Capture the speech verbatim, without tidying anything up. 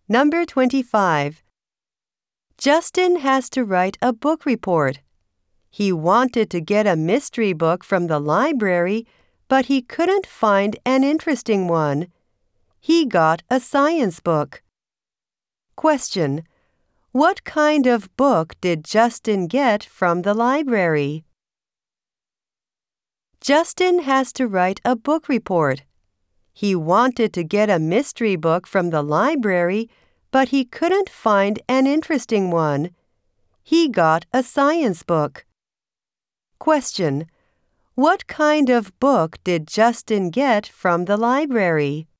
Number twenty-five. Justin has to write a book report. He wanted to get a mystery book from the library, but he couldn't find an interesting one. He got a science book. Question: what kind of book did Justin get from the library? Justin has to write a book report. He wanted to get a mystery book from the library, but he couldn't find an interesting one. He got a science book. Question: what kind of book did Justin get from the library?